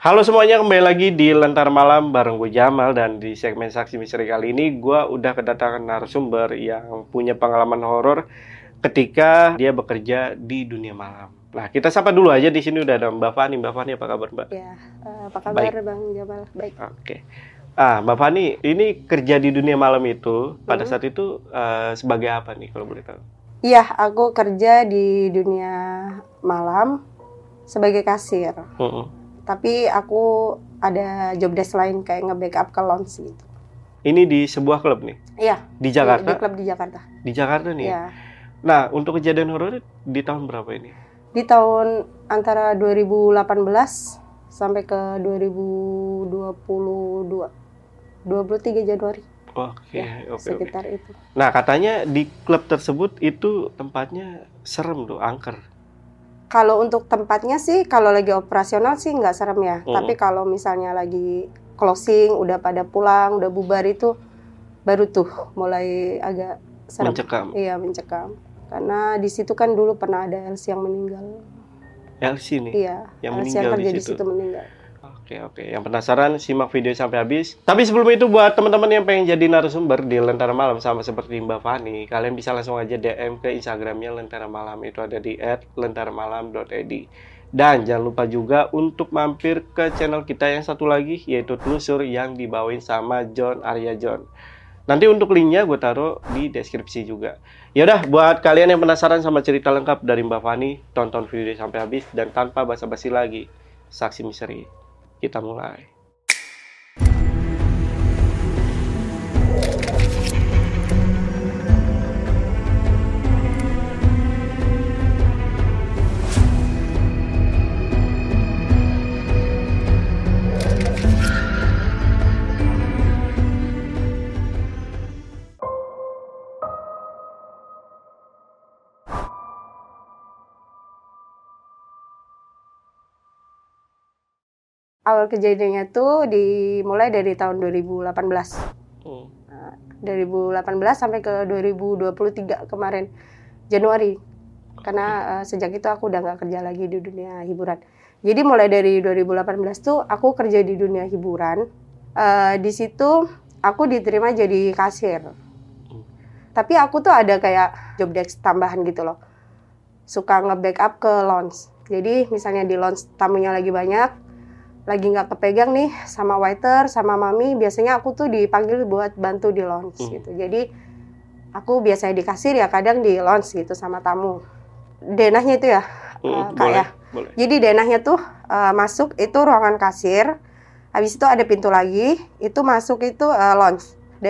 Halo semuanya, kembali lagi di Lentar Malam bareng gue Jamal. Dan di segmen Saksi Misteri kali ini gue udah kedatangan narasumber yang punya pengalaman horor ketika dia bekerja di dunia malam. Nah, kita sapa dulu aja. Di sini udah ada Mbak Fani. Mbak Fani, apa kabar, Mbak? Ya, apa kabar Baik. Bang Jamal? Baik. Oke. Mbak Fani, ini kerja di dunia malam itu pada saat itu sebagai apa nih kalau boleh tahu? Iya, aku kerja di dunia malam sebagai kasir. Tapi aku ada job desk lain kayak nge-backup ke lounge gitu. Ini di sebuah klub nih? Iya. Di Jakarta? Di klub di Jakarta. Di Jakarta nih? Iya. Nah, untuk kejadian horor di tahun berapa ini? Di tahun antara 2018 sampai ke 2022. 23 Januari. Oke. Sekitar itu. Nah, katanya di klub tersebut itu tempatnya serem tuh, angker. Kalau untuk tempatnya sih, kalau lagi operasional sih nggak serem ya. Tapi kalau misalnya lagi closing, udah pada pulang, udah bubar itu, baru tuh mulai agak serem. Mencekam. Iya, mencekam. Karena di situ kan dulu pernah ada Elsie yang meninggal. Elsie nih? Iya, yang Elsie meninggal yang kerja di di situ meninggal. Oke. Yang penasaran, simak video sampai habis. Tapi sebelum itu, buat teman-teman yang pengen jadi narasumber di Lentera Malam sama seperti Mbak Fani, kalian bisa langsung aja DM ke Instagramnya Lentera Malam. Itu ada di @lenteramalam.id. Dan jangan lupa juga untuk mampir ke channel kita yang satu lagi, yaitu Telusur, yang dibawain sama John Arya John. Nanti untuk linknya gue taruh di deskripsi juga. Yaudah, buat kalian yang penasaran sama cerita lengkap dari Mbak Fani, tonton video sampai habis. Dan tanpa basa-basi lagi, Saksi Misteri, kita mulai. Awal kejadiannya tuh dimulai dari tahun 2018. 2018 sampai ke 2023 kemarin, Januari. Karena sejak itu aku udah nggak kerja lagi di dunia hiburan. Jadi mulai dari 2018 tuh aku kerja di dunia hiburan. Di situ aku diterima jadi kasir. Tapi aku tuh ada kayak job desk tambahan gitu loh. Suka nge-backup ke lounge. Jadi misalnya di lounge tamunya lagi banyak, lagi nggak kepegang nih sama waiter, sama mami, biasanya aku tuh dipanggil buat bantu di lounge gitu. Jadi aku biasanya di kasir ya, kadang di lounge gitu sama tamu. Denahnya itu ya, Kak ya. Boleh. Jadi denahnya tuh masuk itu ruangan kasir, habis itu ada pintu lagi, itu masuk itu lounge.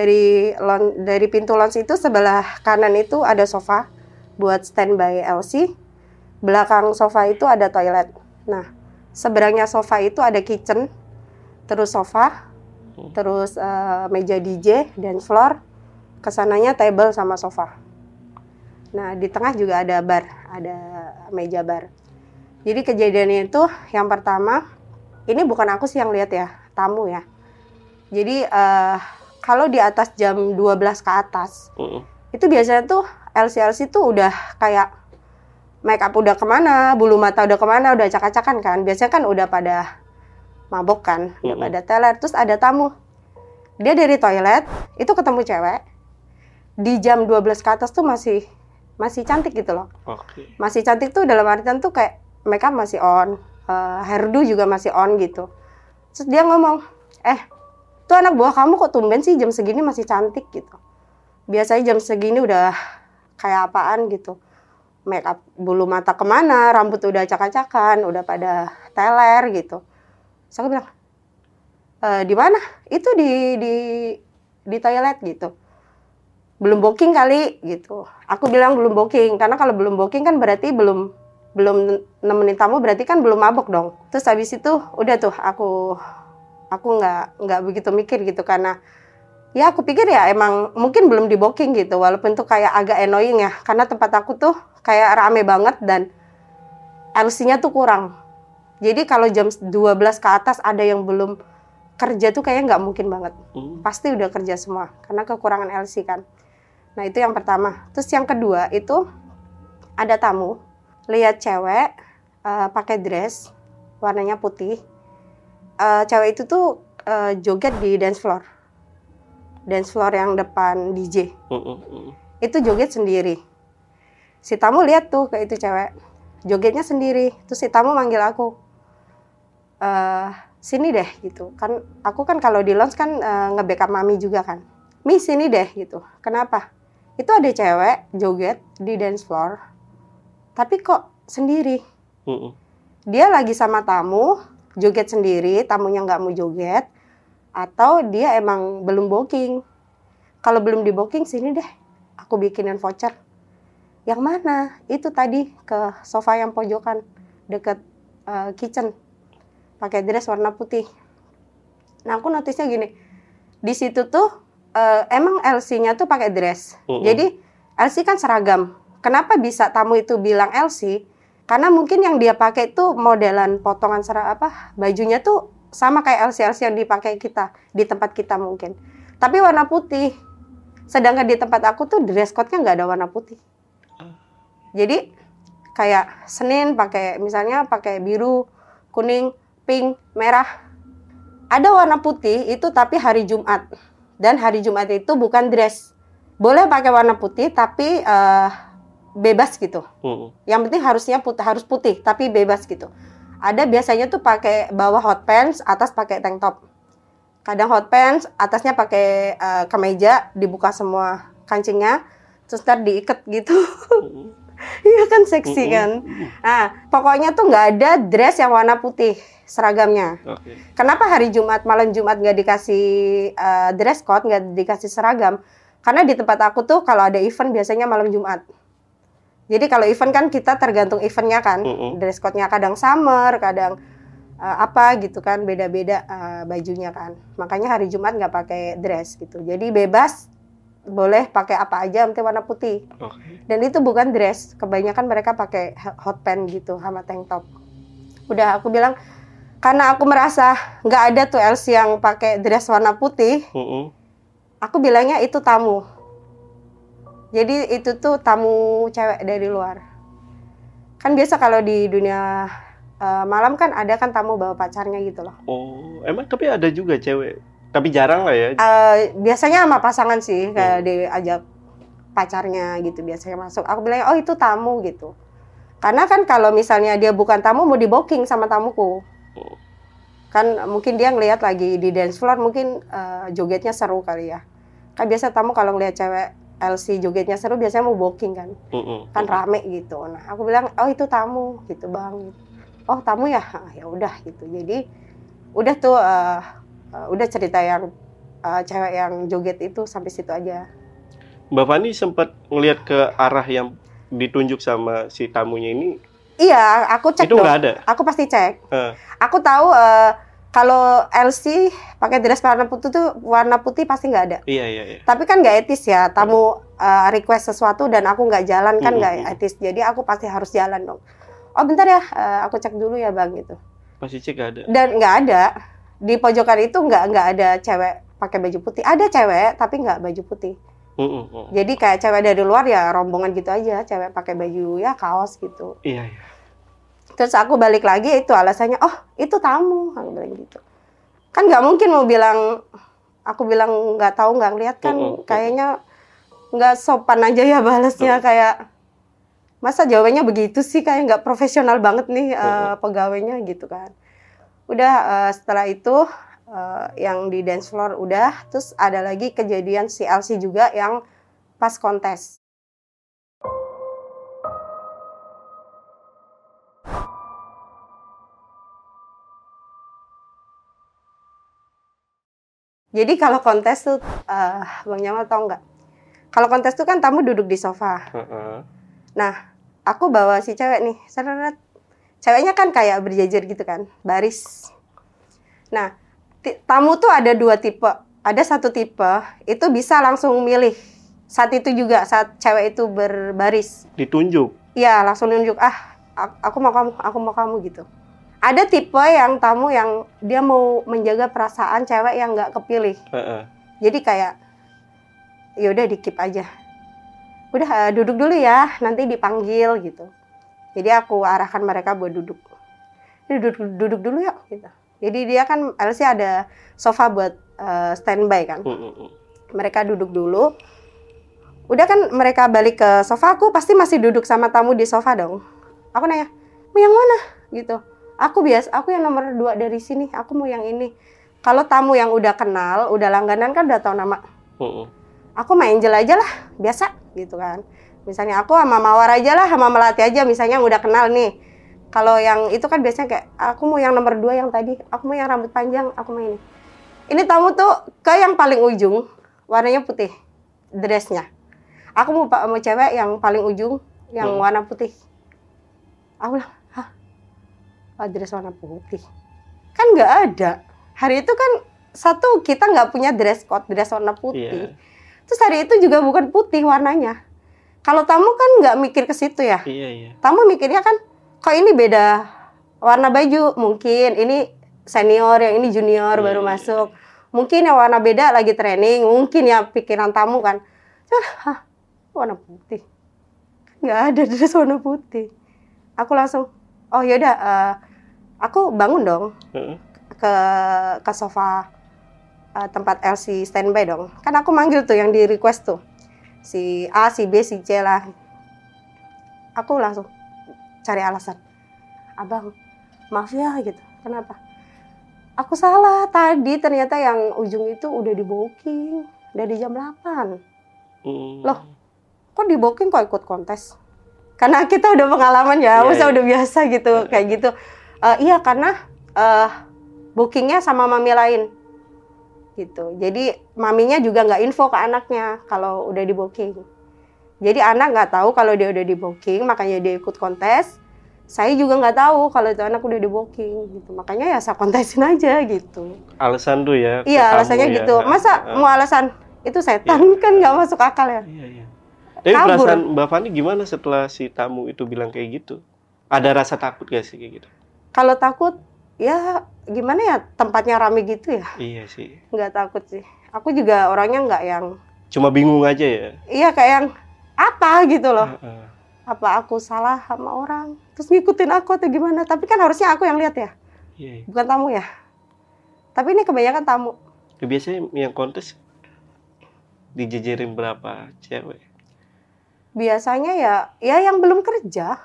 Dari pintu lounge itu sebelah kanan itu ada sofa buat standby LC, belakang sofa itu ada toilet. Nah, seberangnya sofa itu ada kitchen, terus sofa, terus meja DJ, dance floor, kesananya table sama sofa. Nah, di tengah juga ada bar, ada meja bar. Jadi kejadiannya itu yang pertama, ini bukan aku sih yang lihat ya, tamu ya. Jadi kalau di atas jam 12 ke atas, itu biasanya tuh LC tuh udah kayak make up udah kemana, bulu mata udah kemana, udah acak-acakan kan. Biasanya kan udah pada mabok kan, udah pada teler. Terus ada tamu, dia dari toilet, itu ketemu cewek. Di jam 12 ke atas tuh masih cantik gitu loh. Masih cantik tuh dalam artian tuh kayak make up masih on, hairdo juga masih on gitu. Terus dia ngomong, tuh anak buah kamu kok tumben sih jam segini masih cantik gitu. Biasanya jam segini udah kayak apaan gitu. Make up bulu mata kemana, rambut udah acak-acakan, udah pada teler gitu. Terus aku bilang, di mana? Itu di toilet gitu. Belum booking kali gitu. Aku bilang belum booking, karena kalau belum booking kan berarti belum nemenin tamu, berarti kan belum mabok dong. Terus habis itu udah tuh aku nggak begitu mikir gitu, karena ya aku pikir ya emang mungkin belum di booking gitu, walaupun tuh kayak agak annoying ya, karena tempat aku tuh kayak rame banget dan LC-nya tuh kurang. Jadi kalau jam 12 ke atas ada yang belum kerja tuh kayaknya nggak mungkin banget. Pasti udah kerja semua, karena kekurangan LC kan. Nah itu yang pertama. Terus yang kedua itu ada tamu, lihat cewek pakai dress warnanya putih, cewek itu tuh joget di dance floor yang depan DJ. Itu joget sendiri. Si tamu lihat tuh ke itu cewek jogetnya sendiri. Terus si tamu manggil aku, sini deh gitu. Kan aku kan kalau di lounge kan nge-backup mami juga kan. Mi sini deh gitu. Kenapa? Itu ada cewek joget di dance floor, tapi kok sendiri. Dia lagi sama tamu, joget sendiri, tamunya nggak mau joget, atau dia emang belum booking. Kalau belum di booking, sini deh, aku bikinin voucher. Yang mana? Itu tadi ke sofa yang pojokan, deket kitchen, pakai dress warna putih. Nah aku notisnya gini, di situ tuh emang LC-nya tuh pakai dress. Jadi LC kan seragam. Kenapa bisa tamu itu bilang LC? Karena mungkin yang dia pakai itu modelan potongan bajunya tuh sama kayak LC yang dipakai kita di tempat kita mungkin. Tapi warna putih. Sedangkan di tempat aku tuh dress code-nya nggak ada warna putih. Jadi kayak Senin misalnya pakai biru, kuning, pink, merah. Ada warna putih itu tapi hari Jumat. Dan hari Jumat itu bukan dress. Boleh pakai warna putih tapi bebas gitu. Yang penting harus putih tapi bebas gitu. Ada biasanya tuh pakai bawah hot pants, atas pakai tank top. Kadang hot pants, atasnya pakai kemeja, dibuka semua kancingnya, terus ntar diikat gitu. Iya kan seksi kan. Nah, pokoknya tuh nggak ada dress yang warna putih seragamnya. Kenapa hari Jumat, malam Jumat nggak dikasih dress code, nggak dikasih seragam? Karena di tempat aku tuh kalau ada event biasanya malam Jumat. Jadi kalau event kan kita tergantung eventnya kan. Dress code-nya kadang summer, kadang apa gitu kan, beda-beda bajunya kan. Makanya hari Jumat nggak pakai dress gitu. Jadi bebas, boleh pakai apa aja, penting warna putih. Dan itu bukan dress, kebanyakan mereka pakai hot pants gitu sama tank top. Udah aku bilang, karena aku merasa nggak ada tuh LC yang pakai dress warna putih, aku bilangnya itu tamu. Jadi itu tuh tamu cewek dari luar. Kan biasa kalau di dunia malam kan ada kan tamu bawa pacarnya gitu loh. Oh, emang tapi ada juga cewek? Tapi jarang lah ya. Biasanya sama pasangan sih, kayak diajak pacarnya gitu biasanya masuk. Aku bilang, oh itu tamu gitu. Karena kan kalau misalnya dia bukan tamu, mau di booking sama tamuku. Kan mungkin dia ngelihat lagi di dance floor, mungkin jogetnya seru kali ya. Kan biasa tamu kalau ngelihat cewek LC jogetnya seru, biasanya mau booking kan. Kan rame gitu. Nah aku bilang, oh itu tamu gitu bang. Oh tamu ya? Ya udah gitu. Jadi udah tuh... udah cerita yang cewek yang joget itu sampai situ aja. Mbak Fani sempat ngelihat ke arah yang ditunjuk sama si tamunya ini? Iya, aku cek itu nggak ada? Aku pasti cek. Aku tahu kalau LC pakai dress warna putih pasti nggak ada. Iya. Tapi kan nggak etis ya, tamu request sesuatu dan aku nggak jalan kan nggak etis. Jadi aku pasti harus jalan dong. Oh bentar ya, aku cek dulu ya bang gitu. Pasti cek nggak ada? Dan nggak ada. Di pojokan itu nggak ada cewek pakai baju putih. Ada cewek tapi nggak baju putih. Jadi kayak cewek dari luar ya rombongan gitu aja, cewek pakai baju ya kaos gitu. Iya. Terus aku balik lagi itu alasannya, oh itu tamu, aku bilang gitu. Kan nggak mungkin mau bilang, aku bilang nggak tahu nggak ngeliat kan, kayaknya nggak sopan aja ya balasnya kayak. Masa jawabannya begitu sih, kayak nggak profesional banget nih pegawainya gitu kan. Udah setelah itu yang di dance floor udah, terus ada lagi kejadian si LC juga yang pas kontes. Jadi kalau kontes tuh, Bang Jamal tau nggak? Kalau kontes tuh kan tamu duduk di sofa. Nah, aku bawa si cewek nih, seret. Ceweknya kan kayak berjejer gitu kan, baris. Nah, tamu tuh ada dua tipe. Ada satu tipe, itu bisa langsung milih. Saat itu juga, saat cewek itu berbaris. Ditunjuk? Iya, langsung nunjuk, aku mau kamu gitu. Ada tipe yang tamu yang dia mau menjaga perasaan cewek yang nggak kepilih. Jadi kayak, yaudah di-keep aja. Udah duduk dulu ya, nanti dipanggil gitu. Jadi aku arahkan mereka buat duduk. Duduk dulu ya, gitu. Jadi dia kan LC ada sofa buat standby kan. Mereka duduk dulu. Udah kan mereka balik ke sofa, aku pasti masih duduk sama tamu di sofa dong. Aku nanya, mau yang mana? Gitu. Aku yang nomor 2 dari sini, aku mau yang ini. Kalau tamu yang udah kenal, udah langganan kan udah tahu nama. Aku main Angel aja lah, biasa gitu kan. Misalnya aku sama Mawar aja lah, sama Melati aja misalnya yang udah kenal nih. Kalau yang itu kan biasanya kayak, aku mau yang nomor 2 yang tadi, aku mau yang rambut panjang, aku mau ini. Ini tamu tuh ke yang paling ujung, warnanya putih, dressnya. Aku mau cewek yang paling ujung, yang warna putih. Aku bilang, hah? Dress warna putih? Kan nggak ada. Hari itu kan satu, kita nggak punya dress code, dress warna putih. Terus hari itu juga bukan putih warnanya. Kalau tamu kan nggak mikir ke situ ya. Tamu mikirnya kan, kok ini beda warna baju, mungkin ini senior, yang ini junior baru masuk. Mungkin yang warna beda lagi training, mungkin ya pikiran tamu kan. Hah, warna putih? Nggak ada dress warna putih. Aku langsung, oh yaudah, aku bangun dong ke sofa tempat LC standby dong. Kan aku manggil tuh yang di request tuh. Si A, si B, si C lah. Aku langsung cari alasan. Abang, maaf ya gitu. Kenapa? Aku salah tadi, ternyata yang ujung itu udah di booking dari jam 8. Loh, kok di booking kok ikut kontes? Karena kita udah pengalaman ya, udah biasa gitu, kayak gitu. Iya, karena bookingnya sama mami lain. Gitu. Jadi maminya juga nggak info ke anaknya kalau udah di booking. Jadi anak nggak tahu kalau dia udah di booking, makanya dia ikut kontes. Saya juga nggak tahu kalau itu anak udah di booking gitu. Makanya ya saya kontesin aja gitu. Alasan tuh ya. Iya, alasannya ya. Gitu. Masa mau alasan itu setan kan nggak masuk akal ya. Tapi perasaan Mbak Fani gimana setelah si tamu itu bilang kayak gitu? Ada rasa takut gak sih kayak gitu? Kalau takut, ya gimana ya, tempatnya rame gitu ya. Iya sih. Nggak takut sih. Aku juga orangnya nggak yang... Cuma bingung aja ya? Iya, kayak yang apa gitu loh. Apa aku salah sama orang? Terus ngikutin aku atau gimana? Tapi kan harusnya aku yang lihat ya. Bukan tamu ya. Tapi ini kebanyakan tamu. Biasanya yang kontes dijejerin berapa cewek? Biasanya ya yang belum kerja.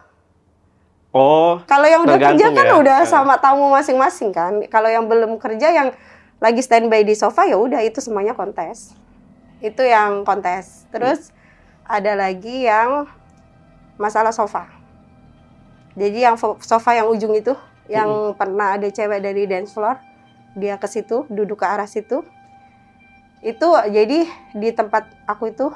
Oh. Kalau yang udah kerja kan ya? Udah sama tamu masing-masing kan. Kalau yang belum kerja, yang lagi standby di sofa, ya udah itu semuanya kontes. Itu yang kontes. Terus ada lagi yang masalah sofa. Jadi yang sofa yang ujung itu, yang pernah ada cewek dari dance floor, dia ke situ, duduk ke arah situ. Itu jadi di tempat aku itu,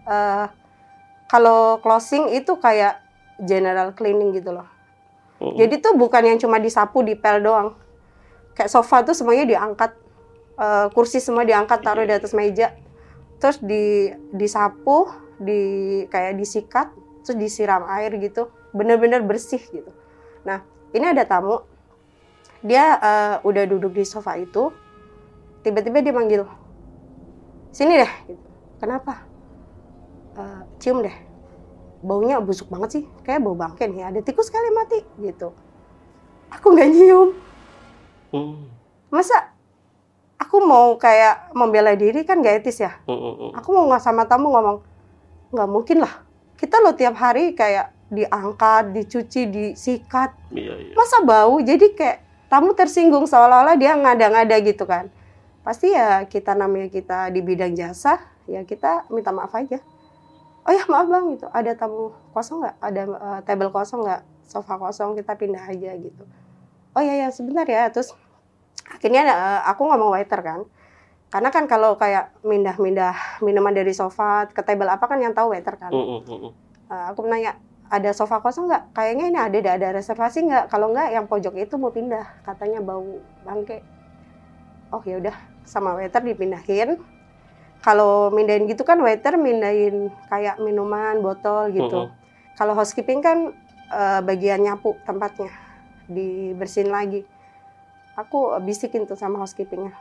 kalau closing itu kayak general cleaning gitu loh. Jadi tuh bukan yang cuma disapu, dipel doang. Kayak sofa tuh semuanya diangkat, kursi semua diangkat, taruh di atas meja. Terus disapu, kayak disikat, terus disiram air gitu. Bener-bener bersih gitu. Nah, ini ada tamu. Dia udah duduk di sofa itu. Tiba-tiba dia manggil, sini deh. Gitu. Kenapa? Cium deh. Baunya busuk banget sih, kayak bau bangke nih, ada tikus kali mati gitu. Aku nggak nyium. Masa aku mau kayak membela diri kan nggak etis ya. Aku mau nggak sama tamu ngomong, nggak mungkin lah. Kita loh tiap hari kayak diangkat, dicuci, disikat. Masa bau? Jadi kayak tamu tersinggung seolah-olah dia ngada-ngada gitu kan. Pasti ya kita namanya kita di bidang jasa, ya kita minta maaf aja. Oh ya maaf bang, gitu. Ada tamu kosong nggak? Ada table kosong nggak? Sofa kosong, kita pindah aja gitu. Oh ya sebentar ya. Terus akhirnya aku ngomong waiter kan. Karena kan kalau kayak mindah-mindah minuman dari sofa ke table apa kan yang tahu waiter kan. Aku nanya, ada sofa kosong nggak? Kayaknya ini ada reservasi nggak? Kalau nggak yang pojok itu mau pindah. Katanya bau bangke. Oh ya udah, sama waiter dipindahin. Kalau mindahin gitu kan waiter mindahin kayak minuman, botol gitu. Kalau housekeeping kan bagian nyapu tempatnya, dibersihin lagi. Aku bisikin tuh sama housekeepingnya.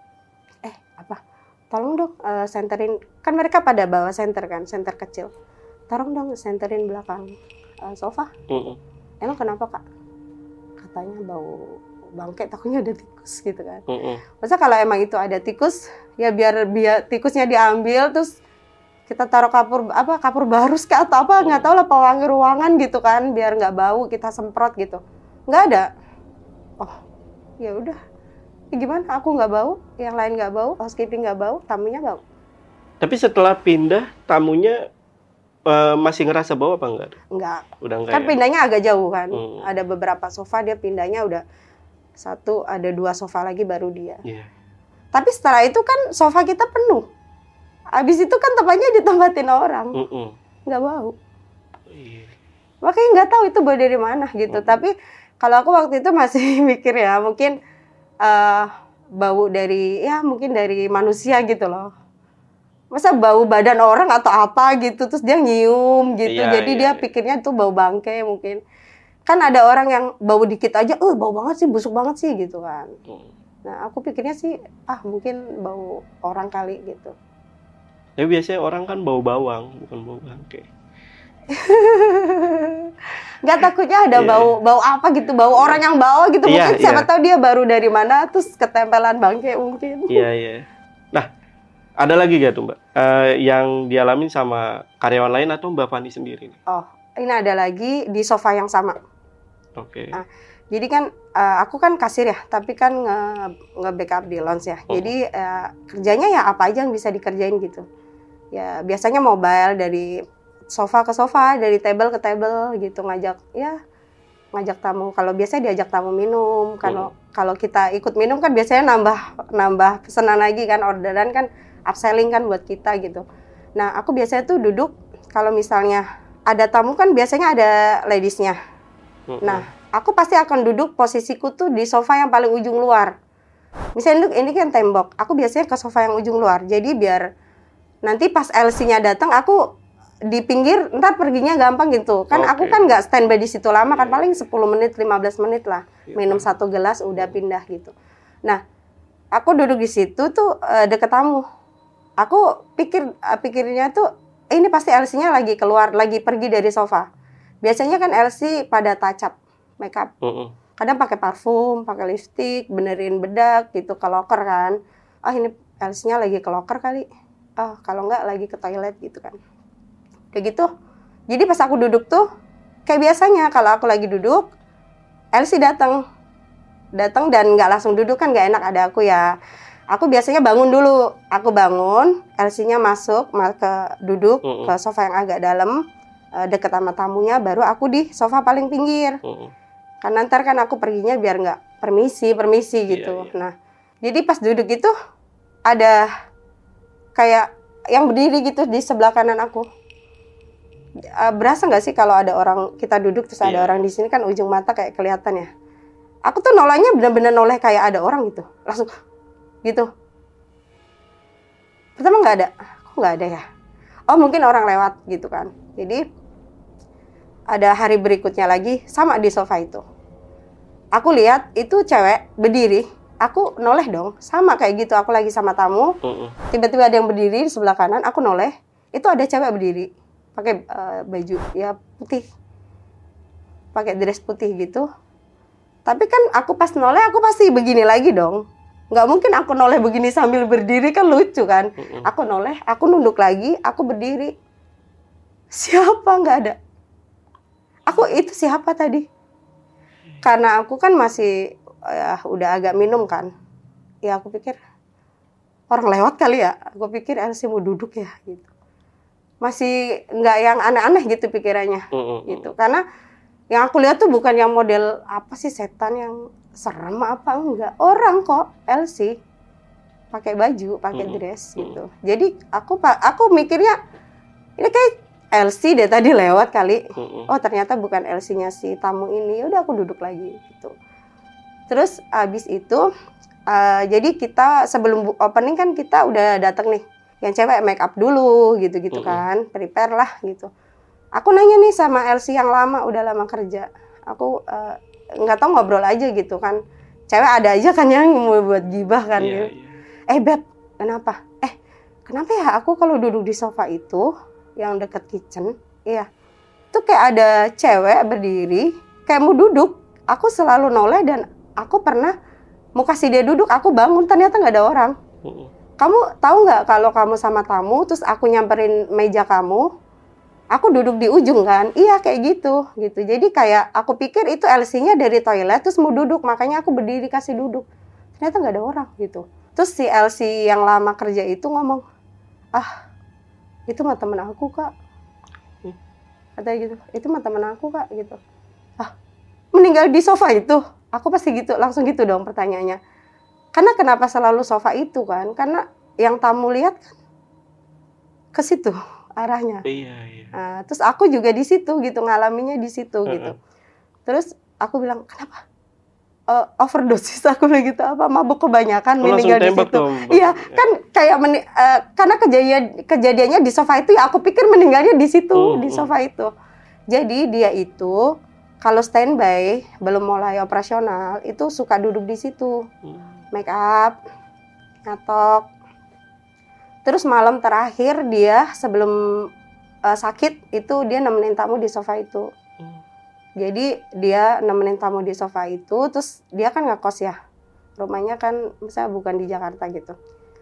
Tolong dong senterin, kan mereka pada bawa senter kan, senter kecil. Tolong dong senterin belakang sofa. Emang kenapa kak? Katanya bau bangke takutnya ada tikus gitu kan. Mm-mm. Masa kalau emang itu ada tikus, ya biar tikusnya diambil terus kita taruh kapur barus ke atau apa, nggak tahu lah, pewangi ruangan gitu kan, biar nggak bau, kita semprot gitu. Nggak ada. Oh, ya udah. Ya gimana? Aku nggak bau, yang lain nggak bau, housekeeping nggak bau, tamunya bau. Tapi setelah pindah, tamunya masih ngerasa bau apa enggak? Enggak. Udah enggak Kan ya? pindahnya agak jauh kan. Ada beberapa sofa dia pindahnya udah satu, ada 2 sofa lagi baru dia. Iya. Tapi setelah itu kan sofa kita penuh. Habis itu kan tempatnya ditempatin orang. Nggak bau. Iya. Makanya nggak tahu itu bau dari mana gitu. Tapi kalau aku waktu itu masih mikir ya, mungkin bau dari, ya mungkin dari manusia gitu loh. Masa bau badan orang atau apa gitu, terus dia nyium gitu. Iya, Jadi iya, dia iya. pikirnya itu bau bangke mungkin. Kan ada orang yang bau dikit aja, bau banget sih, busuk banget sih gitu kan. Nah aku pikirnya sih, mungkin bau orang kali gitu. Ya biasanya orang kan bau bawang, bukan bau bangke. Nggak, takutnya ada bau apa gitu, bau orang yang bawa gitu. Iya, Mungkin siapa iya. tahu dia baru dari mana, terus ketempelan bangke mungkin. Iya, iya. Nah, ada lagi gak tuh Mbak? Yang dialamin sama karyawan lain atau Mbak Fani sendiri nih? Oh, ini ada lagi di sofa yang sama. Oke. Nah, jadi kan aku kan kasir ya, tapi kan nge-backup di lounge ya. Jadi kerjanya ya apa aja yang bisa dikerjain gitu. Ya biasanya mobile dari sofa ke sofa, dari table ke table gitu, ngajak tamu. Kalau biasanya diajak tamu minum, kalau kita ikut minum kan biasanya nambah pesanan lagi kan, orderan kan, upselling kan buat kita gitu. Nah, aku biasanya tuh duduk, kalau misalnya ada tamu kan biasanya ada ladiesnya. Nah, aku pasti akan duduk, posisiku tuh di sofa yang paling ujung luar. Misalnya ini kan tembok, aku biasanya ke sofa yang ujung luar. Jadi biar nanti pas LC-nya datang, aku di pinggir, ntar perginya gampang gitu. Kan aku kan nggak standby di situ lama kan, paling 10 menit, 15 menit lah. Minum 1 gelas udah pindah gitu. Nah, aku duduk di situ tuh deket tamu. Aku pikirnya tuh ini pasti LC-nya lagi keluar, lagi pergi dari sofa. Biasanya kan LC pada touch up, make up. Kadang pakai parfum, pakai lipstick, benerin bedak gitu ke loker kan. Ini LC-nya lagi ke loker kali. Kalau nggak lagi ke toilet gitu kan. Kayak gitu. Jadi pas aku duduk tuh kayak biasanya kalau aku lagi duduk, LC datang dan nggak langsung duduk kan nggak enak, ada aku ya. Aku biasanya bangun dulu. Aku bangun, LC-nya masuk ke duduk ke sofa yang agak dalam, deket sama tamunya, baru aku di sofa paling pinggir. Karena ntar kan aku perginya biar nggak permisi gitu. Iya. Nah, jadi pas duduk itu ada kayak yang berdiri gitu di sebelah kanan aku. Berasa nggak sih kalau ada orang, kita duduk terus ada orang di sini kan, ujung mata kayak kelihatan ya. Aku tuh nolehnya bener-bener noleh kayak ada orang gitu, langsung gitu. Pertama nggak ada, kok nggak ada ya? Oh mungkin orang lewat gitu kan. Jadi ada hari berikutnya lagi sama di sofa itu. Aku lihat itu cewek berdiri, aku noleh dong, sama kayak gitu. Aku lagi sama tamu, tiba-tiba ada yang berdiri di sebelah kanan, aku noleh, itu ada cewek berdiri. Pakai baju ya putih, pakai dress putih gitu. Tapi kan aku pas noleh, aku pasti begini lagi dong. Nggak mungkin aku noleh begini sambil berdiri, kan lucu kan. Aku noleh, aku nunduk lagi, aku berdiri. Siapa? Nggak ada. Aku itu siapa tadi? Karena aku kan masih udah agak minum kan. Ya aku pikir orang lewat kali ya. Aku pikir Elsie mau duduk ya gitu. Masih nggak yang aneh-aneh gitu pikirannya gitu. Karena yang aku lihat tuh bukan yang model apa sih, setan yang serem apa, enggak. Orang kok, Elsie pakai baju, pakai dress gitu. Jadi aku mikirnya ini kayak Elsie deh tadi lewat kali. Oh ternyata bukan Elsie-nya si tamu ini. Udah aku duduk lagi gitu. Terus abis itu jadi kita sebelum opening kan kita udah datang nih. Yang cewek make up dulu gitu-gitu kan, prepare lah gitu. Aku nanya nih sama Elsie yang lama, udah lama kerja. Aku nggak tahu, ngobrol aja gitu kan. Cewek ada aja kan yang mau buat gibah kan gitu. Beb, kenapa? Kenapa ya aku kalau duduk di sofa itu yang deket kitchen, tuh kayak ada cewek berdiri, kayak mau duduk. Aku selalu noleh dan aku pernah mau kasih dia duduk, aku bangun ternyata nggak ada orang. Kamu tahu nggak kalau kamu sama tamu, terus aku nyamperin meja kamu, aku duduk di ujung kan? Iya kayak gitu. Jadi kayak aku pikir itu LC-nya dari toilet, terus mau duduk, makanya aku berdiri kasih duduk. Ternyata nggak ada orang gitu. Terus si LC yang lama kerja itu ngomong, itu mah temen aku kak. Katanya gitu, itu mah temen aku kak gitu. Meninggal di sofa itu? Aku pasti gitu, langsung gitu dong pertanyaannya. Karena kenapa selalu sofa itu kan? Karena yang tamu lihat kan ke situ arahnya. Iya. Nah, terus aku juga di situ gitu, ngalaminya di situ gitu. Terus aku bilang, kenapa? Overdosis, aku bilang gitu, apa mabuk kebanyakan meninggal di situ. Iya, kan kayak karena kejadiannya di sofa itu ya aku pikir meninggalnya di situ, di sofa itu. Jadi dia itu kalau standby belum mulai operasional itu suka duduk di situ, make up, nyatok. Terus malam terakhir dia sebelum sakit itu dia nemenin tamu di sofa itu. Jadi dia nemenin tamu di sofa itu, terus dia kan ngekos ya, rumahnya kan misalnya bukan di Jakarta gitu.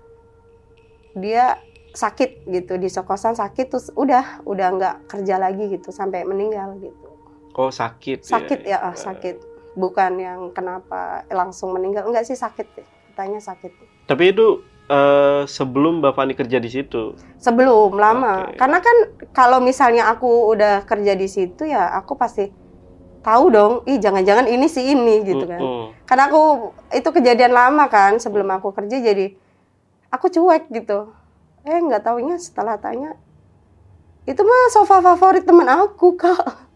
Dia sakit gitu, di kosan sakit, terus udah nggak kerja lagi gitu sampai meninggal gitu. Oh sakit ya? Sakit. Bukan yang kenapa langsung meninggal. Enggak sih sakit. Katanya sakit. Tapi itu sebelum Mbak Fani kerja di situ? Sebelum, lama. Karena kan kalau misalnya aku udah kerja di situ ya aku pasti tahu dong, jangan-jangan ini si ini gitu kan. Karena aku itu kejadian lama kan sebelum aku kerja, jadi aku cuek gitu. Nggak taunya setelah tanya, itu mah sofa favorit teman aku kak.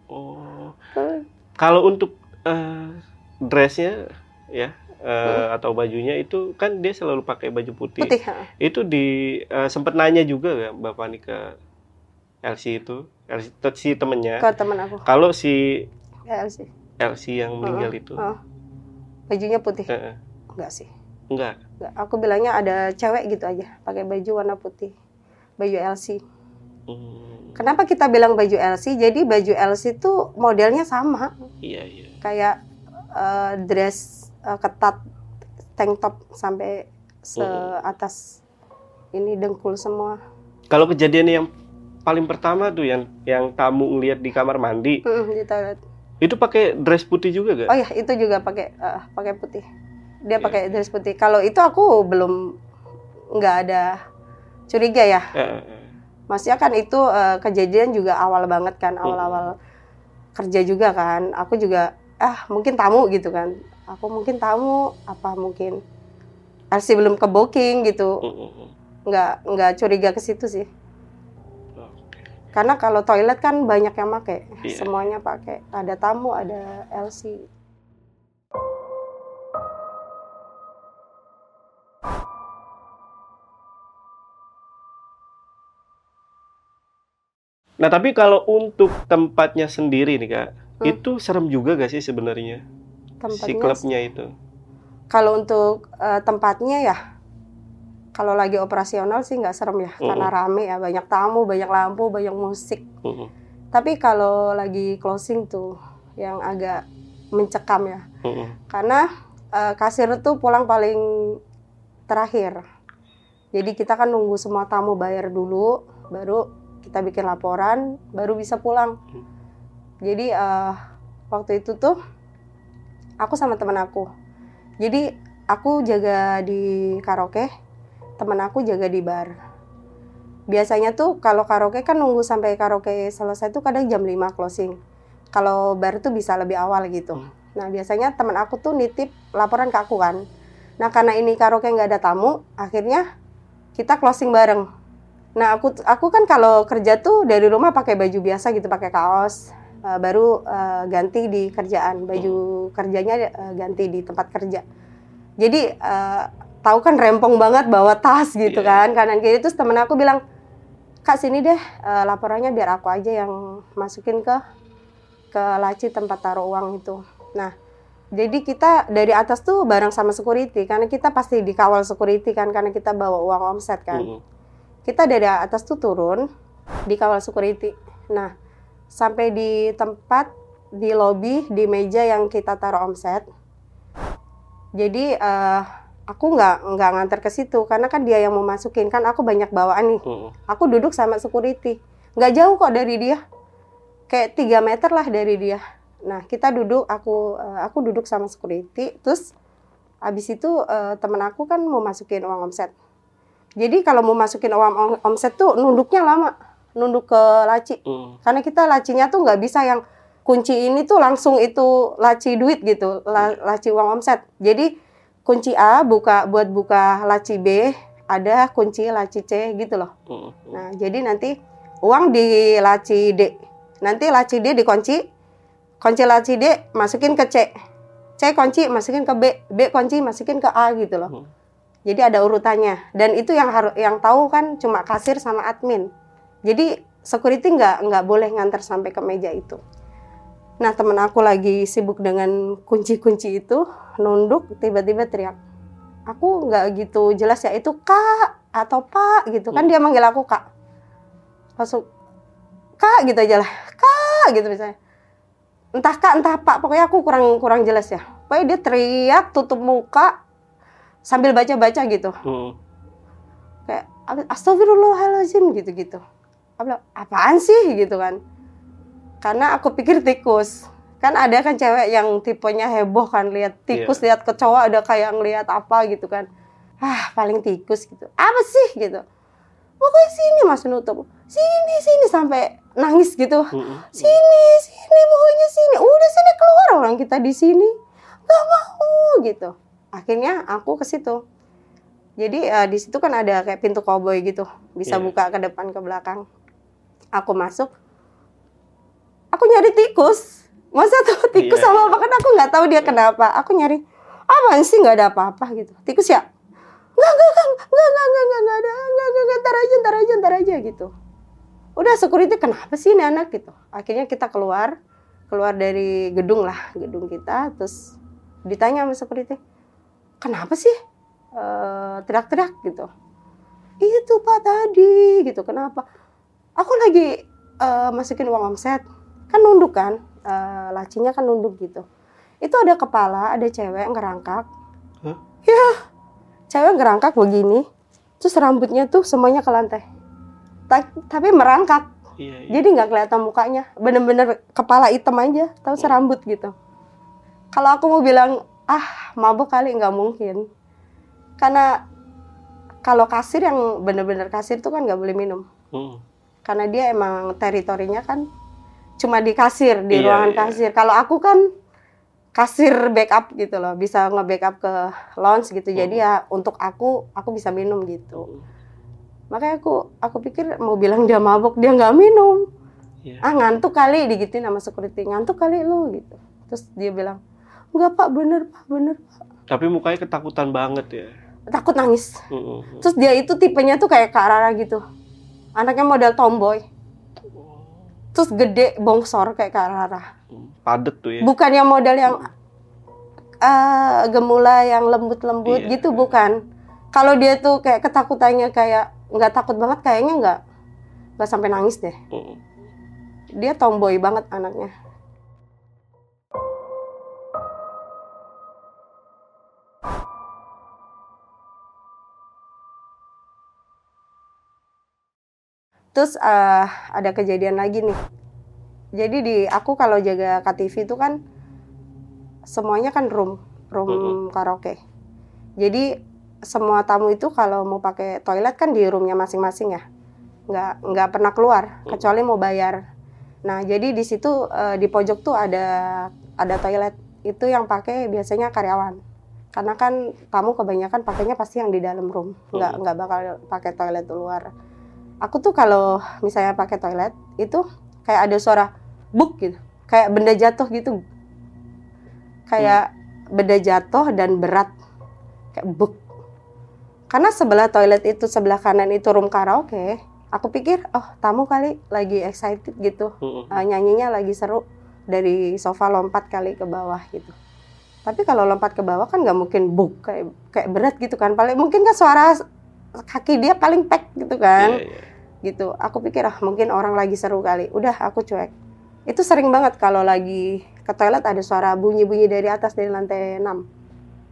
Kalau untuk dressnya ya atau bajunya itu kan dia selalu pakai baju putih. Itu sempat nanya juga nggak Mbak Fani ke LC itu, si temennya? Ke temen aku. Kalau si LC yang meninggal itu bajunya putih? Enggak sih. Enggak. Aku bilangnya ada cewek gitu aja pakai baju warna putih, baju LC. Kenapa kita bilang baju LC? Jadi baju LC tuh modelnya sama. Iya. Kayak dress ketat, tank top sampai atas ini dengkul semua. Kalau kejadian yang paling pertama tuh yang tamu ngeliat di kamar mandi, di toilet. Itu pakai dress putih juga gak? Oh iya, itu juga pakai putih. Dia pakai dress putih. Kalau itu aku belum nggak ada curiga ya. Maksudnya kan itu kejadian juga awal banget kan, awal-awal kerja juga kan. Aku juga mungkin tamu gitu kan. Aku mungkin tamu, apa mungkin LC belum ke booking gitu. Nggak curiga ke situ sih. Karena kalau toilet kan banyak yang pakai, semuanya pakai. Ada tamu, ada LC. Nah tapi kalau untuk tempatnya sendiri nih kak, itu serem juga gak sih sebenarnya si klubnya itu? Kalau untuk tempatnya ya, kalau lagi operasional sih nggak serem ya, karena rame ya, banyak tamu, banyak lampu, banyak musik. Tapi kalau lagi closing tuh, yang agak mencekam ya, karena kasir tuh pulang paling terakhir. Jadi kita kan nunggu semua tamu bayar dulu, baru kita bikin laporan, baru bisa pulang. Jadi waktu itu tuh aku sama teman aku. Jadi aku jaga di karaoke, teman aku jaga di bar. Biasanya tuh kalau karaoke kan nunggu sampai karaoke selesai tuh kadang jam 5 closing. Kalau bar tuh bisa lebih awal gitu. Nah biasanya teman aku tuh nitip laporan ke aku kan. Nah karena ini karaoke nggak ada tamu, akhirnya kita closing bareng. Nah aku kan kalau kerja tuh dari rumah pakai baju biasa gitu, pakai kaos, baru ganti di kerjaan, baju kerjanya ganti di tempat kerja. Jadi tahu kan rempong banget bawa tas gitu kan, kanan kiri. Terus temen aku bilang, kak sini deh laporannya biar aku aja yang masukin ke laci tempat taruh uang itu. Nah jadi kita dari atas tuh bareng sama security, karena kita pasti dikawal security kan, karena kita bawa uang omset kan. Kita dari atas tuh turun, dikawal security. Nah, sampai di tempat, di lobi, di meja yang kita taruh omset, Jadi aku nggak nganter ke situ karena kan dia yang mau masukin, kan aku banyak bawaan nih. Aku duduk sama security, nggak jauh kok dari dia, kayak 3 meter lah dari dia. Nah kita duduk, aku duduk sama security, terus abis itu temen aku kan mau masukin uang omset. Jadi kalau mau masukin uang omset tuh nunduknya lama, nunduk ke laci. Karena kita lacinya tuh nggak bisa yang kunci ini tuh langsung itu laci duit gitu, laci uang omset. Jadi kunci A buat buka laci B, ada kunci laci C gitu loh. Nah jadi nanti uang di laci D, nanti laci D dikunci, kunci laci D masukin ke C, C kunci masukin ke B, B kunci masukin ke A gitu loh. Jadi ada urutannya, dan itu yang tahu kan cuma kasir sama admin. Jadi security nggak boleh nganter sampai ke meja itu. Nah temen aku lagi sibuk dengan kunci-kunci itu, nunduk, tiba-tiba teriak. Aku nggak gitu jelas ya itu Kak atau Pak gitu kan, dia manggil aku Kak. Langsung Kak gitu aja lah, Kak gitu misalnya. Entah Kak entah Pak, pokoknya aku kurang jelas ya. Pokoknya dia teriak tutup muka sambil baca-baca gitu. Kayak astagfirullahaladzim gitu-gitu. Apaan sih gitu kan. Karena aku pikir tikus. Kan ada kan cewek yang tipenya heboh kan, lihat tikus, lihat kecoa ada kayak ngelihat apa gitu kan. Paling tikus gitu. Apa sih gitu. Pokoknya sini Mas nutup. Sini sampai nangis gitu. Sini pokoknya sini. Udah sini keluar, orang kita di sini. Gak mau gitu. Akhirnya aku ke situ. Jadi di situ kan ada kayak pintu koboi gitu, bisa buka ke depan ke belakang. Aku masuk, aku nyari tikus. Masa tuh tikus sama apa, kan aku nggak tahu dia kenapa. Aku nyari, apaan sih, nggak ada apa-apa gitu. Tikus ya? Nggak ada, ntar aja gitu. Udah security, kenapa sih ini anak gitu. Akhirnya kita keluar dari gedung kita, terus ditanya sama security, kenapa sih teriak-teriak gitu? Itu Pak tadi gitu, kenapa? Aku lagi masukin uang omset, kan nunduk kan, lacinya kan nunduk gitu. Itu ada kepala, ada cewek ngerangkak. Ya, cewek ngerangkak begini, terus rambutnya tuh semuanya ke lantai. Tapi merangkak, jadi nggak kelihatan mukanya, bener-bener kepala hitam aja, tahu serambut gitu. Kalau aku mau bilang, mabuk kali, nggak mungkin. Karena kalau kasir yang bener-bener kasir tuh kan nggak boleh minum. Karena dia emang teritorinya kan cuma di kasir, di ruangan kasir. Kalau aku kan kasir backup gitu loh, bisa nge-backup ke lounge gitu. Jadi ya untuk aku bisa minum gitu. Makanya aku pikir mau bilang dia mabuk, dia nggak minum. Ngantuk kali, digituin sama security, ngantuk kali lu gitu. Terus dia bilang, enggak Pak, bener Pak. Tapi mukanya ketakutan banget ya. Takut nangis. Terus dia itu tipenya tuh kayak Kak Rara gitu. Anaknya model tomboy. Terus gede, bongsor kayak Kak Rara. Padet tuh ya. Bukan yang model yang gemula yang lembut-lembut gitu, bukan. Kalau dia tuh kayak ketakutannya kayak nggak takut banget, kayaknya nggak sampai nangis deh. Dia tomboy banget anaknya. Terus ada kejadian lagi nih. Jadi aku kalau jaga KTV itu kan semuanya kan room karaoke. Jadi semua tamu itu kalau mau pakai toilet kan di roomnya masing-masing ya. Nggak pernah keluar kecuali mau bayar. Nah jadi di situ di pojok tuh ada toilet. Itu yang pakai biasanya karyawan. Karena kan tamu kebanyakan pakainya pasti yang di dalam room. Nggak bakal pakai toilet di luar. Aku tuh kalau misalnya pakai toilet itu kayak ada suara buk gitu, kayak benda jatuh gitu, kayak benda jatuh dan berat, kayak buk. Karena sebelah toilet itu, sebelah kanan itu room karaoke. Aku pikir, tamu kali lagi excited gitu, nyanyinya lagi seru, dari sofa lompat kali ke bawah gitu. Tapi kalau lompat ke bawah kan nggak mungkin buk, kayak berat gitu kan. Paling mungkin kan suara kaki dia paling pek gitu kan. Gitu. Aku pikir mungkin orang lagi seru kali. Udah aku cuek. Itu sering banget kalau lagi ke toilet ada suara bunyi-bunyi dari atas, dari lantai 6.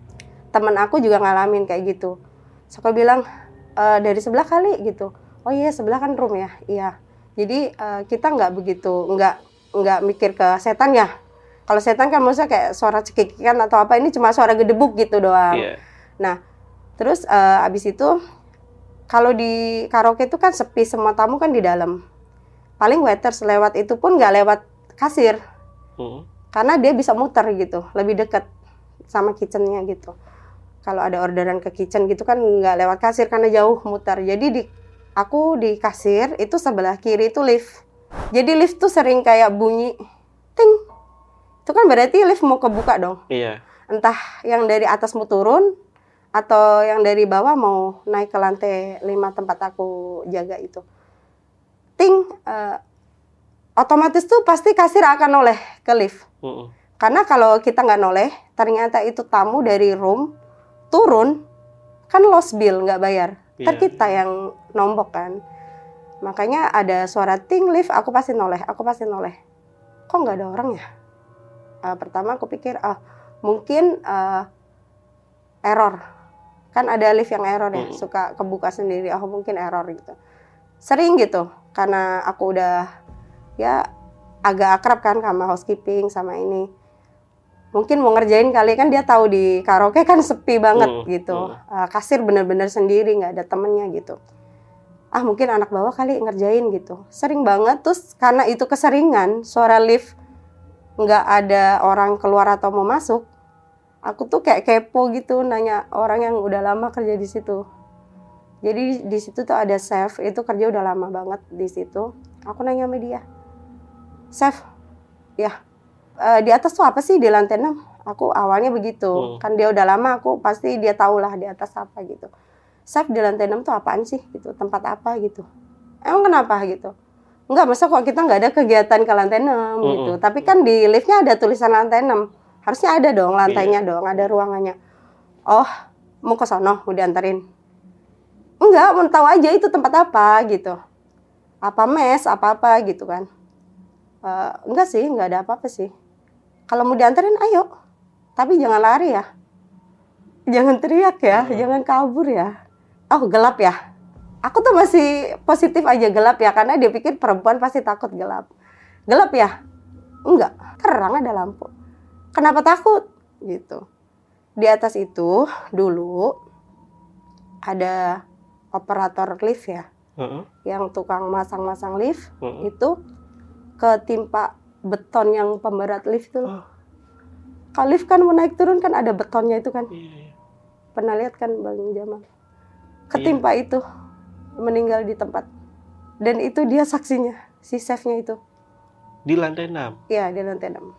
temen aku juga ngalamin kayak gitu. So aku bilang dari sebelah kali gitu. Oh iya sebelah kan room ya. Iya. Jadi kita nggak begitu nggak mikir ke setan ya. Kalau setan kan maksudnya kayak suara cekikikan atau apa, ini cuma suara gedebuk gitu doang. Iya. Nah, terus abis itu kalau di karaoke itu kan sepi, semua tamu kan di dalam. Paling waiters lewat itu pun nggak lewat kasir. Karena dia bisa muter gitu, lebih dekat sama kitchennya gitu. Kalau ada orderan ke kitchen gitu kan nggak lewat kasir karena jauh muter. Jadi aku di kasir itu sebelah kiri itu lift. Jadi lift tuh sering kayak bunyi ting. Itu kan berarti lift mau kebuka dong. Iya. Entah yang dari atas mau turun atau yang dari bawah mau naik ke lantai 5 tempat aku jaga itu. Ting, otomatis tuh pasti kasir akan noleh ke lift. Karena kalau kita nggak noleh, ternyata itu tamu dari room turun, kan lost bill, nggak bayar. Ntar kita yang nombok kan. Makanya ada suara ting lift, aku pasti noleh. Kok nggak ada orang ya? Pertama aku pikir, mungkin error. Kan ada lift yang error ya, suka kebuka sendiri. Mungkin error gitu. Sering gitu, karena aku udah ya agak akrab kan sama housekeeping, sama ini. Mungkin mau ngerjain kali, kan dia tahu di karaoke kan sepi banget gitu. Kasir bener-bener sendiri, nggak ada temennya gitu. Mungkin anak bawah kali ngerjain gitu. Sering banget, terus karena itu keseringan, suara lift nggak ada orang keluar atau mau masuk, aku tuh kayak kepo gitu nanya orang yang udah lama kerja di situ. Jadi di situ tuh ada chef, itu kerja udah lama banget di situ. Aku nanya sama dia, chef, ya di atas tuh apa sih di lantai 6? Aku awalnya begitu, kan dia udah lama, aku pasti dia tahu lah di atas apa gitu. Chef di lantai 6 tuh apaan sih gitu, tempat apa gitu. Emang kenapa gitu? Enggak, masa kok kita nggak ada kegiatan ke lantai 6 gitu. Tapi kan di liftnya ada tulisan lantai 6. Harusnya ada dong lantainya dong, ada ruangannya. Oh, mau ke sono, mau diantarin? Enggak, mau tahu aja itu tempat apa gitu. Apa mes, apa-apa gitu kan. Enggak sih, enggak ada apa-apa sih. Kalau mau diantarin, ayo. Tapi jangan lari ya. Jangan teriak ya, jangan kabur ya. Oh, gelap ya. Aku tuh masih positif aja gelap ya, karena dia pikir perempuan pasti takut gelap. Gelap ya? Enggak, terang ada lampu. Kenapa takut? Gitu. Di atas itu dulu ada operator lift ya, yang tukang masang-masang lift, itu ketimpa beton yang pemberat lift tuh. Kalau lift kan mau naik turun kan ada betonnya itu kan. Pernah lihat kan Bang Jamal? Ketimpa itu. Meninggal di tempat. Dan itu dia saksinya, si chefnya itu. Di lantai 6? Iya, di lantai 6.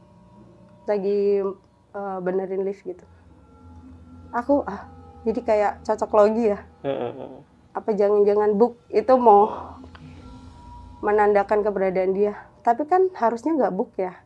Lagi benerin lift gitu. Aku, jadi kayak cocok logi ya. Apa jangan-jangan book itu mau menandakan keberadaan dia. Tapi kan harusnya nggak book ya.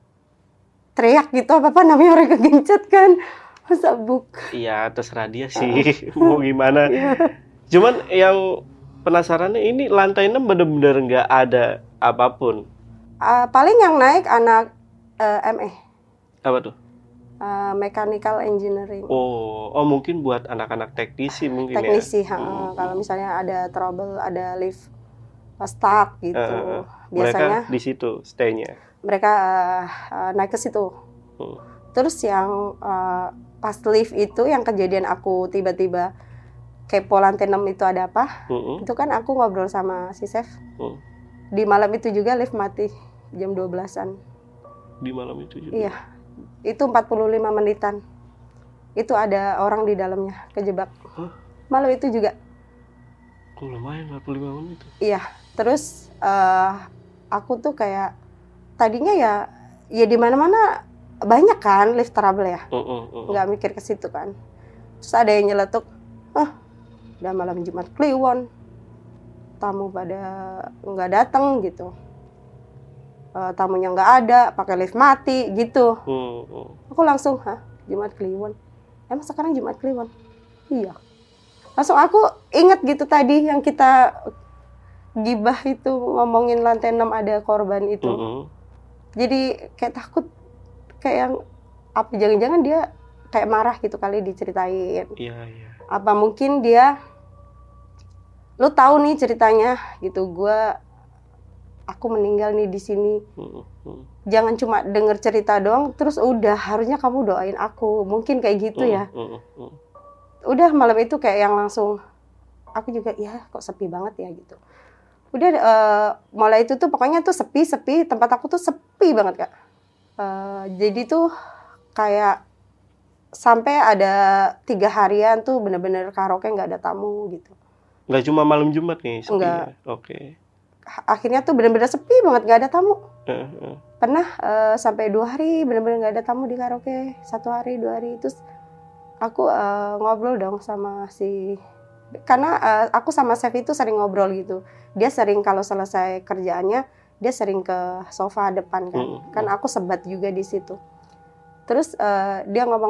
Teriak gitu, apa namanya orang kegencet kan. Masa book? Iya, terserah dia sih. Mau gimana. Cuman yang penasarannya ini lantai 6 bener-bener nggak ada apapun. Paling yang naik anak ME. Apa tuh? Mechanical engineering. Oh mungkin buat anak-anak teknisi mungkin teknisi, ya. Kalau misalnya ada trouble, ada lift stuck gitu. Biasanya mereka di situ stay-nya. Mereka naik ke situ. Terus yang pas lift itu yang kejadian aku tiba-tiba kepo lantai 6 itu ada apa? Itu kan aku ngobrol sama si chef. Di malam itu juga lift mati jam 12-an. Di malam itu juga? Iya. Itu 45 menitan. Itu ada orang di dalamnya kejebak. Malam itu juga. Lumayan 45 menit. Iya. Terus aku tuh kayak tadinya ya di mana-mana banyak kan lift trouble ya. Nggak mikir ke situ kan. Terus ada yang nyeletuk, udah malam Jumat Kliwon, tamu pada nggak datang gitu, tamunya nggak ada, pakai lift mati gitu. Aku langsung, Jumat Kliwon? Emang sekarang Jumat Kliwon? Iya. Langsung aku inget gitu tadi yang kita gibah itu, ngomongin lantai 6 ada korban itu. Jadi kayak takut, kayak yang apa jangan-jangan dia kayak marah gitu kali diceritain. Iya, iya. Apa mungkin dia, lu tahu nih ceritanya gitu, aku meninggal nih di sini. Jangan cuma denger cerita doang terus udah, harusnya kamu doain aku. Mungkin kayak gitu ya. Udah malam itu kayak yang langsung aku juga ya kok sepi banget ya gitu. Udah mulai itu tuh pokoknya tuh sepi, tempat aku tuh sepi banget Kak. Jadi tuh kayak sampai ada 3 harian tuh bener-bener karaoke nggak ada tamu gitu. Nggak cuma malam Jumat nih sepi? Enggak. Oke. Akhirnya tuh bener-bener sepi banget, nggak ada tamu. Pernah sampai 2 hari bener-bener nggak ada tamu di karaoke. 1 hari, 2 hari. Terus aku ngobrol dong sama karena aku sama chef itu sering ngobrol gitu. Dia sering kalau selesai kerjaannya, dia sering ke sofa depan kan. Kan aku sebat juga di situ. Terus dia ngomong,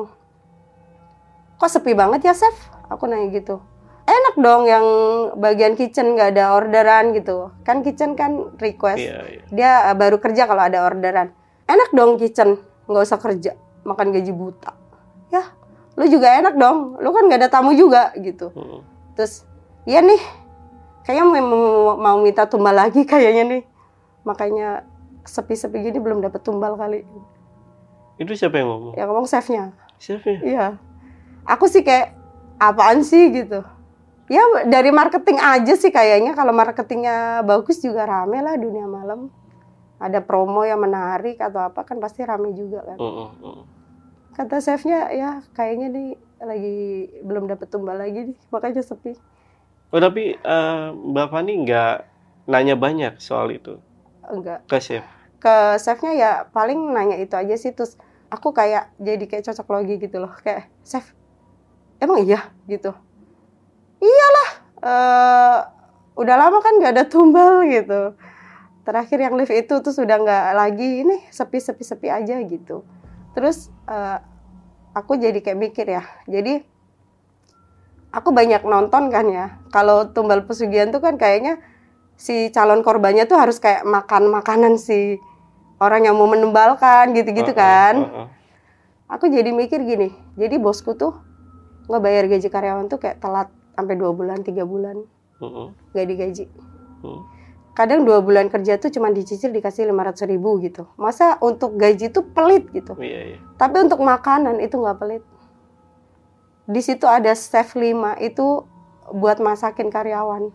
kok sepi banget ya chef? Aku nanya gitu. Enak dong yang bagian kitchen nggak ada orderan gitu. Kan kitchen kan request. Iya. Dia baru kerja kalau ada orderan. Enak dong kitchen, nggak usah kerja, makan gaji buta. Ya, lu juga enak dong. Lu kan nggak ada tamu juga gitu. Terus, iya nih, kayaknya mau minta tumbal lagi kayaknya nih. Makanya sepi-sepi gini belum dapat tumbal kali. Itu siapa yang ngomong? Yang ngomong chefnya. Chefnya? Iya. Aku sih kayak, apaan sih gitu. Ya dari marketing aja sih kayaknya. Kalau marketingnya bagus juga rame lah dunia malam. Ada promo yang menarik atau apa kan pasti rame juga kan. Kata chefnya ya kayaknya nih lagi belum dapet tumbal lagi nih, makanya sepi. Oh tapi Mbak Fani nggak nanya banyak soal itu? Enggak. Ke chef? Ke chefnya ya paling nanya itu aja sih. Terus aku kayak jadi kayak cocok logi gitu loh. Kayak, chef, emang iya gitu? Iyalah, udah lama kan nggak ada tumbal gitu. Terakhir yang live itu tuh sudah nggak lagi, ini sepi aja gitu. Terus aku jadi kayak mikir ya, jadi aku banyak nonton kan ya. Kalau tumbal pesugihan tuh kan kayaknya si calon korbannya tuh harus kayak makan makanan si orang yang mau menumbalkan gitu-gitu kan. Aku jadi mikir gini, jadi bosku tuh ngebayar gaji karyawan tuh kayak telat sampai 2 bulan, 3 bulan. Gak digaji. Kadang 2 bulan kerja tuh cuma dicicil dikasih 500.000 gitu. Masa untuk gaji tuh pelit gitu. Iya. Tapi untuk makanan itu nggak pelit. Di situ ada chef 5 itu buat masakin karyawan.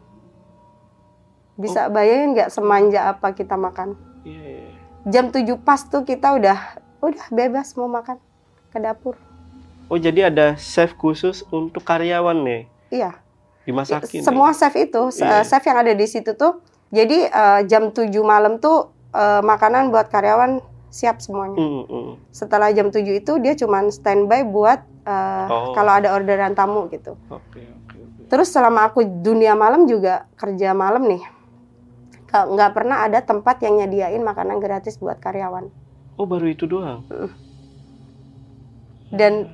Bisa bayangin nggak semanja apa kita makan? Iya. Jam 7 pas tuh kita udah bebas mau makan ke dapur. Oh jadi ada chef khusus untuk karyawan nih? Iya. Dimasakin? Semua chef itu, chef yang ada di situ tuh. Jadi jam 7 malam tuh makanan buat karyawan siap semuanya. Setelah jam 7 itu dia cuman standby buat kalau ada orderan tamu gitu. Terus selama aku dunia malam juga kerja malam nih, nggak pernah ada tempat yang nyediain makanan gratis buat karyawan. Oh baru itu doang? Dan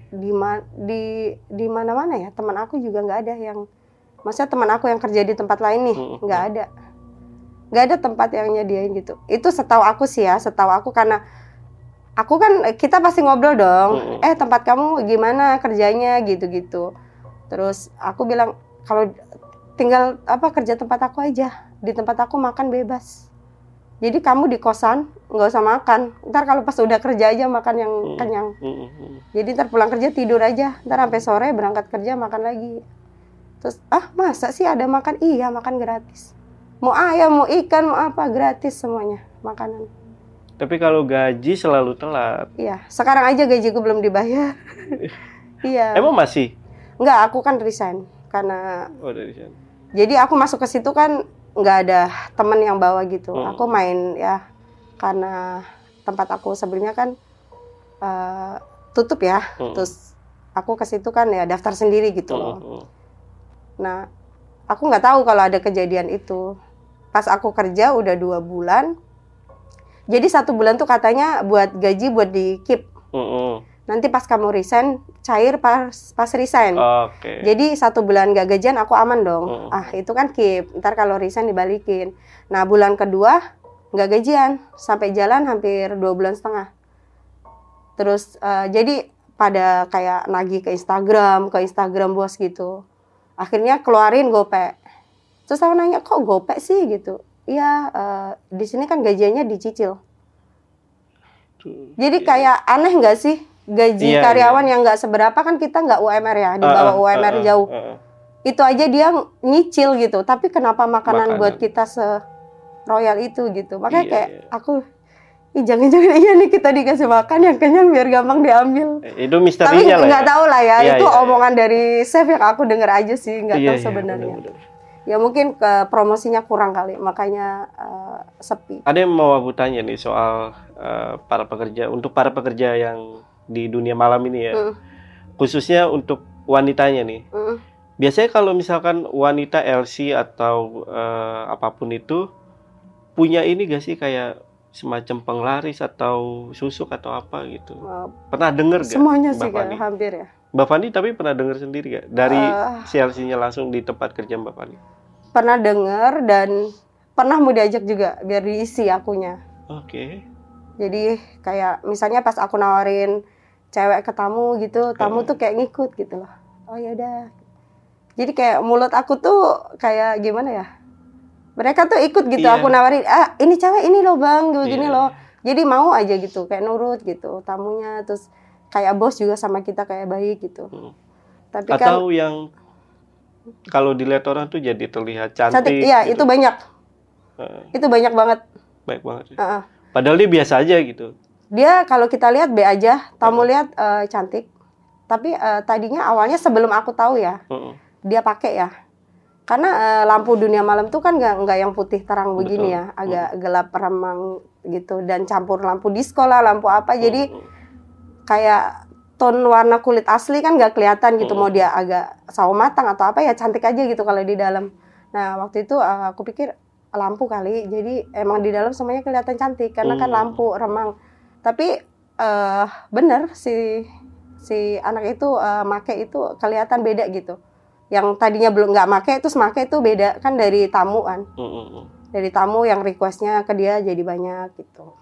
di mana-mana ya teman aku juga nggak ada yang, maksudnya teman aku yang kerja di tempat lain nih nggak ada tempat yang nyediain gitu. Itu setahu aku sih ya, setahu aku karena aku kan kita pasti ngobrol dong. Tempat kamu gimana kerjanya gitu-gitu. Terus aku bilang kalau tinggal kerja tempat aku aja, di tempat aku makan bebas. Jadi kamu di kosan nggak usah makan. Ntar kalau pas udah kerja aja makan yang kenyang. Jadi ntar pulang kerja tidur aja. Ntar sampai sore berangkat kerja makan lagi. Terus masa sih ada makan? Iya makan gratis. Mau ayam, mau ikan, mau apa gratis semuanya makanan. Tapi kalau gaji selalu telat. Iya. Sekarang aja gajiku belum dibayar. Iya. Emang masih? Enggak, aku kan resign karena. Oh dari resign. Jadi aku masuk ke situ kan nggak ada temen yang bawa gitu. Aku main ya karena tempat aku sebelumnya kan tutup ya. Terus aku ke situ kan ya daftar sendiri gitu loh. Nah, aku nggak tahu kalau ada kejadian itu. Pas aku kerja udah 2 bulan. Jadi 1 bulan tuh katanya buat gaji buat di keep. Nanti pas kamu resign, cair pas resign. Jadi 1 bulan gak gajian aku aman dong. Itu kan keep. Ntar kalau resign dibalikin. Nah bulan kedua gak gajian. Sampai jalan hampir 2,5 bulan. Terus jadi pada kayak nagih ke Instagram bos gitu. Akhirnya keluarin GoPay. Terus aku nanya, kok GoPay sih gitu? Iya, di sini kan gajiannya dicicil. Jadi kayak aneh nggak sih? Gaji karyawan yang nggak seberapa, kan kita nggak UMR ya, di bawah UMR jauh. Itu aja dia nyicil gitu. Tapi kenapa makanan buat kita se-royal itu gitu? Makanya kayak aku, jangan-jangan iya nih kita dikasih makan yang kenyang biar gampang diambil. Itu misterinya lah. Tapi nggak tahu lah ya. Itu omongan dari chef yang aku denger aja sih, nggak tahu sebenarnya. Ya mungkin ke promosinya kurang kali, makanya sepi. Ada yang mau aku tanya nih soal para pekerja, untuk para pekerja yang di dunia malam ini ya, khususnya untuk wanitanya nih. Biasanya kalau misalkan wanita LC atau apapun itu punya ini gak sih kayak semacam penglaris atau susuk atau apa gitu? Pernah dengar gak? Semuanya sih kan, hampir ya. Mbak Fani tapi pernah dengar sendiri gak? Dari CLC-nya langsung di tempat kerja Mbak Fani? Pernah dengar dan pernah mau diajak juga biar diisi akunya. Oke. Jadi kayak misalnya pas aku nawarin cewek ke tamu gitu, tamu tuh kayak ngikut gitu loh. Oh ya udah. Jadi kayak mulut aku tuh kayak gimana ya? Mereka tuh ikut gitu, aku nawarin, ini cewek ini loh bang, gini loh. Jadi mau aja gitu, kayak nurut gitu tamunya. Terus kayak bos juga sama kita kayak baik gitu. Tapi atau kan, yang kalau dilihat orang tuh jadi terlihat cantik. Iya, gitu. Itu banyak. Itu banyak banget. Baik banget. Padahal dia biasa aja gitu. Dia kalau kita lihat B aja, tamu lihat cantik. Tapi tadinya awalnya sebelum aku tahu ya, dia pakai ya. Karena lampu dunia malam tuh kan nggak yang putih terang begini ya, agak gelap remang gitu, dan campur lampu disco lah, lampu apa, jadi kayak tone warna kulit asli kan nggak kelihatan gitu, mau dia agak sawo matang atau apa ya cantik aja gitu kalau di dalam. Nah waktu itu aku pikir lampu kali, jadi emang di dalam semuanya kelihatan cantik karena kan lampu remang. Tapi bener si anak itu make itu kelihatan beda gitu. Yang tadinya belum nggak make terus make itu beda kan dari tamu kan. Dari tamu yang requestnya ke dia jadi banyak gitu.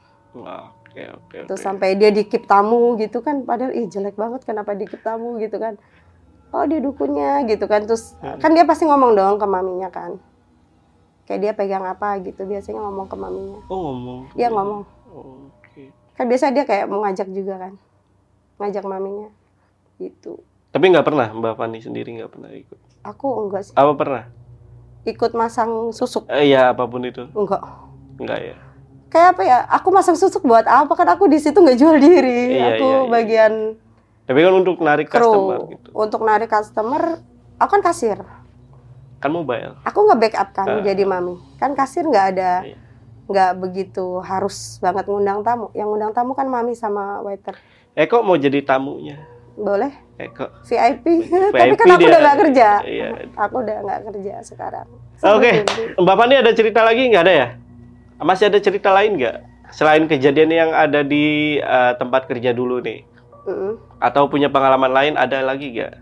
Oke. Terus sampai dia dikip tamu gitu kan, padahal jelek banget kenapa dikip tamu gitu kan. Oh dia dukunnya gitu kan, terus kan dia pasti ngomong dong ke maminya kan. Kayak dia pegang apa gitu, biasanya ngomong ke maminya. Oh ngomong? Iya ngomong. Oke. Kan biasa dia kayak mau ngajak juga kan. Ngajak maminya gitu. Tapi nggak pernah Mbak Fani sendiri nggak pernah ikut? Aku enggak sih. Apa pernah? Ikut masang susuk? Iya apapun itu. Enggak ya. Kayak apa ya? Aku masang susuk buat apa? Kan aku di situ nggak jual diri. Aku bagian. Tapi kan untuk narik customer gitu. Untuk narik customer, aku kan kasir. Kan mobile. Aku nge-backup kan jadi mami. Kan kasir nggak ada, nggak begitu harus banget ngundang tamu. Yang ngundang tamu kan mami sama waiter. Kok mau jadi tamunya? Boleh. Kok VIP. Tapi kan aku udah nggak kerja. Aku udah nggak kerja sekarang. Oke. Mbak Fani ada cerita lagi nggak ada ya? Masih ada cerita lain nggak? Selain kejadian yang ada di tempat kerja dulu nih. Atau punya pengalaman lain ada lagi nggak?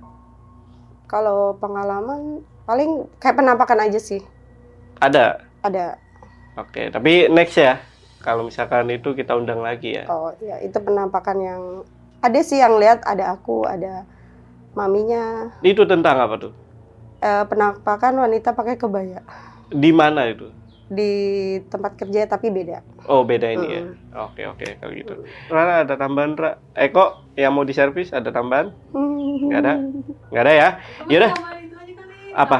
Kalau pengalaman paling kayak penampakan aja sih. Ada? Ada. Oke, tapi next ya. Kalau misalkan itu kita undang lagi ya. Oh iya, itu penampakan yang ada sih yang lihat, ada aku, ada maminya. Itu tentang apa tuh? Penampakan wanita pakai kebaya. Di mana itu? Di tempat kerja tapi beda. Oh beda ini ya. Oke kalau gitu. Rara ada tambahan Ra? Kok yang mau diservis ada tambahan? Nggak ada? Nggak ada ya? Yaudah. Apa?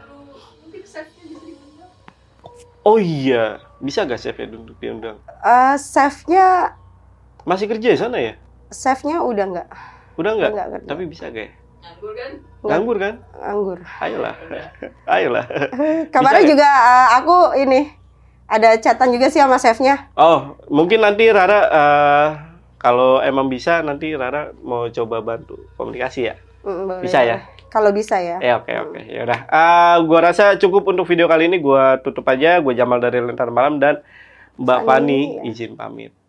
Oh iya, bisa gak chefnya diundang? Chefnya masih kerja di sana ya? Chefnya udah nggak. Udah nggak? Tapi bisa gak ya? Nganggur kan? Nganggur. Ayolah. Kemarin juga aku ini ada chatan juga sih sama chefnya. Oh, mungkin nanti Rara kalau emang bisa nanti Rara mau coba bantu komunikasi ya? Boleh. Bisa ya? Kalau bisa ya. Oke. Ya udah. Gua rasa cukup untuk video kali ini. Gua tutup aja. Gua Jamal dari Lentera Malam dan Mbak Fani izin pamit.